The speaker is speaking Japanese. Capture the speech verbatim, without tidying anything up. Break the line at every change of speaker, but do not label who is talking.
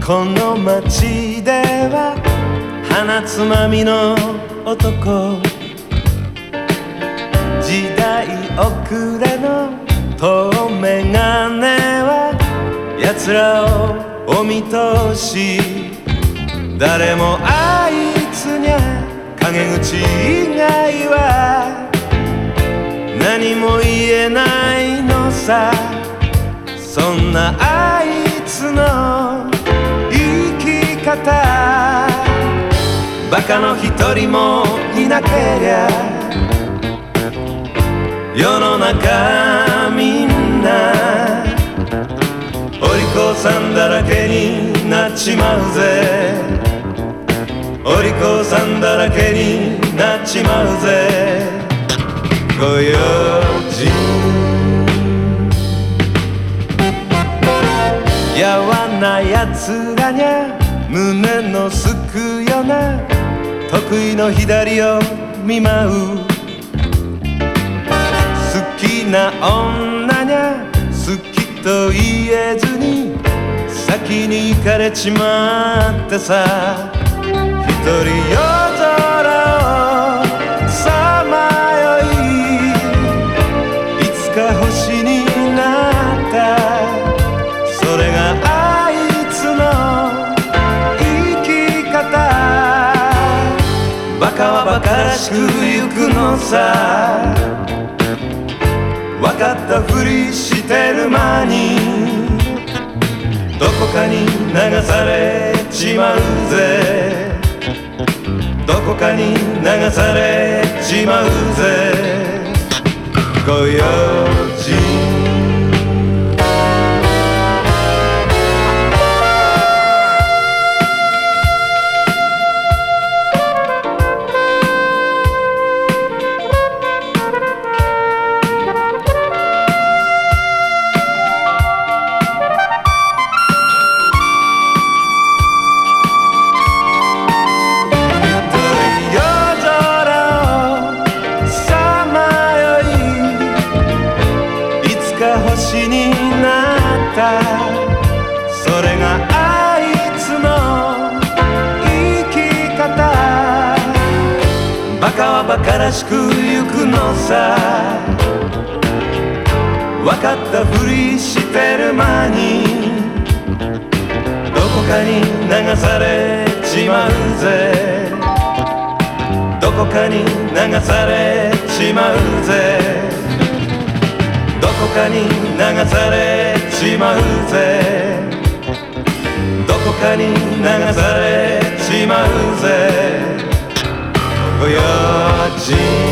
この街では鼻つまみの男、時代遅れの遠眼鏡は奴らをお見通し、誰もあいつにゃ陰口以外は何も言えないのさ。そんなあいつの生き方、バカの一人もいなけりゃ世の中みんなお利口さんだらけになっちまうぜ。お利口さんだらけになっちまうぜ。ご用心やわなやつらにゃ胸のすくよな得意の左を見舞う。好きな女にゃ好きと言えずに先に行かれちまってさ、一人夜空をさまよい、いつか星になった。それがあいつの生き方、バカはバカらしく行くのさ。分かったふりしてる間にどこかに流されちまうぜ。どこかに流されちまうぜ。ご用心星になった。それがあいつの生き方、バカはバカらしく行くのさ。分かったふりしてる間にどこかに流されちまうぜ。どこかに流されちまうぜ。どこかに流されちまうぜ。どこかに流されちまうぜ。ご用心